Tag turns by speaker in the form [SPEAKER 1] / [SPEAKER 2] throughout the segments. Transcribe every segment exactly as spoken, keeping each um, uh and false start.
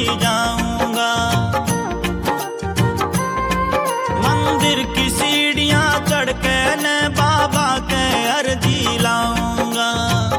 [SPEAKER 1] जाऊंगा। मंदिर की सीढ़ियां चढ़ के न बाबा के अर्जी लाऊंगा।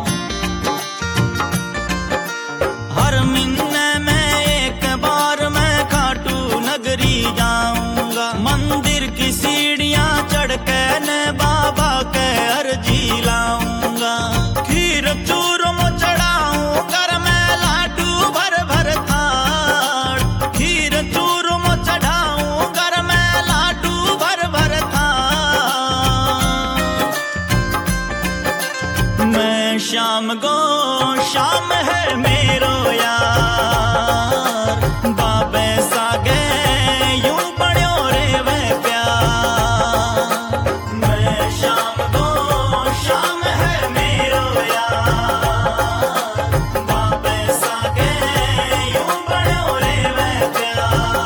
[SPEAKER 1] हर महीने में एक बार मैं खाटू नगरी जाऊंगा। मंदिर की सीढ़ियां चढ़ के न बाबा के अर्जी लाऊंगा। खीर चूरम चढ़ाऊं कर मैं लाडू भर भर थाड़। खीर चूरम चढ़ाऊं कर मैं लाडू भर भर थाड़। मैं शाम गो शाम है मेरो यार, बाबे सागे यूं बण्यो रे वे प्यार। मैं शाम गो शाम है मेरो यार, बाबे सागे यूं बण्यो रे वे प्यार।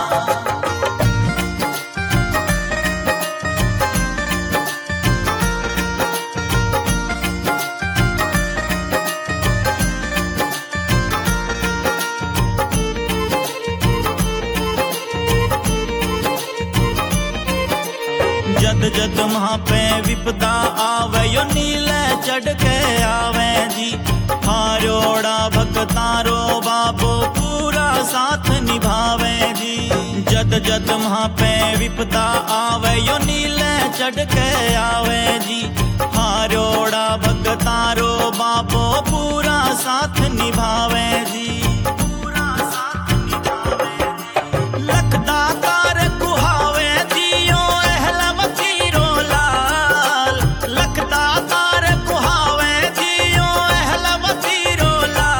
[SPEAKER 1] जद जद वहाँ पे विपदा आवे यो नीले चढ़ के आवे जी। हारोड़ा भगतारो बाबो पूरा साथ निभावे जी। जद जद वहाँ पे विपदा आवे यो नीले चढ़ के आवे जी। हारोड़ा भगतारो बाबो पूरा साथ निभावे जी। पूरा साथ निभावे जी। लखदा तार कुहावे दियो एहलवतीरो लाल। लखदा तार कुहावे दियो एहलवतीरो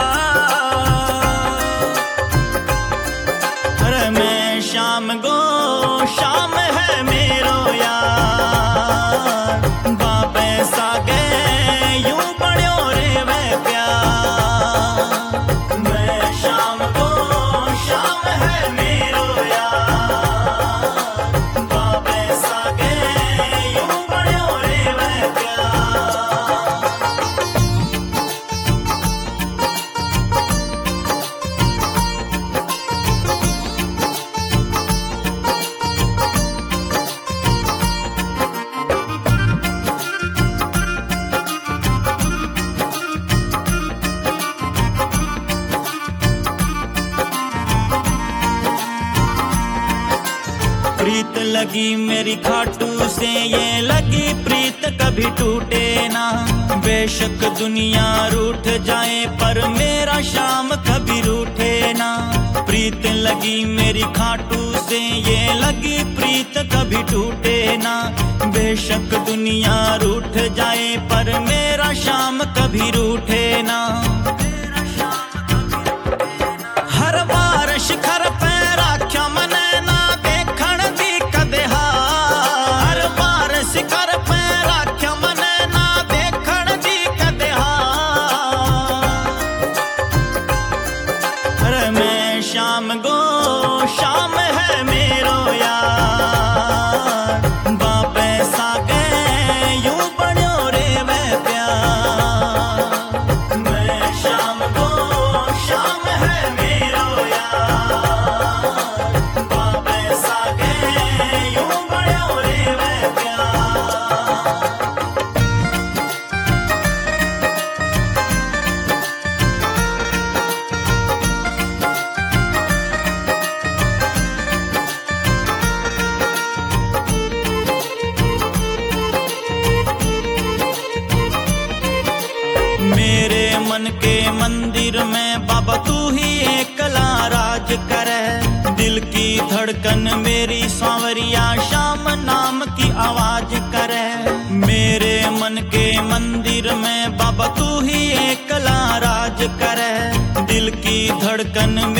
[SPEAKER 1] लाल। अरे मैं शाम गो शाम है मेरो यार, बाबे सागे यूं बण्यो रे वे प्यार। मैं शाम गो शाम है मेरो यार, बाबे सागे यूं बण्यो रे वे प्यार। प्रीत लगी मेरी खाटू से ये लगी प्रीत कभी टूटे ना। बेशक दुनिया रूठ जाए पर मेरा शाम कभी रूठे ना। प्रीत लगी मेरी खाटू से ये लगी प्रीत कभी टूटे ना। बेशक दुनिया रूठ जाए पर मेरा शाम कभी रूठे ना। हर बार शिखर पे राख्या मने ना देखण दी कदे हार। हर बार शिखर पे राख्या मने ना देखण दी कदे हार। अरे मैं शाम गो शाम है मेरो यार, बाबे सागे यूं बण्यो रे वे प्यार। मैं शाम गो शाम है मेरो यार, बाबे सागे यूं बण्यो रे वे प्यार। मेरे मन के मंदिर में बाबा तू ही एकला राज करे। दिल की धड़कन मेरी सांवरिया शाम नाम की आवाज करे। मेरे मन के मंदिर में बाबा तू ही एकला राज करे। दिल की धड़कन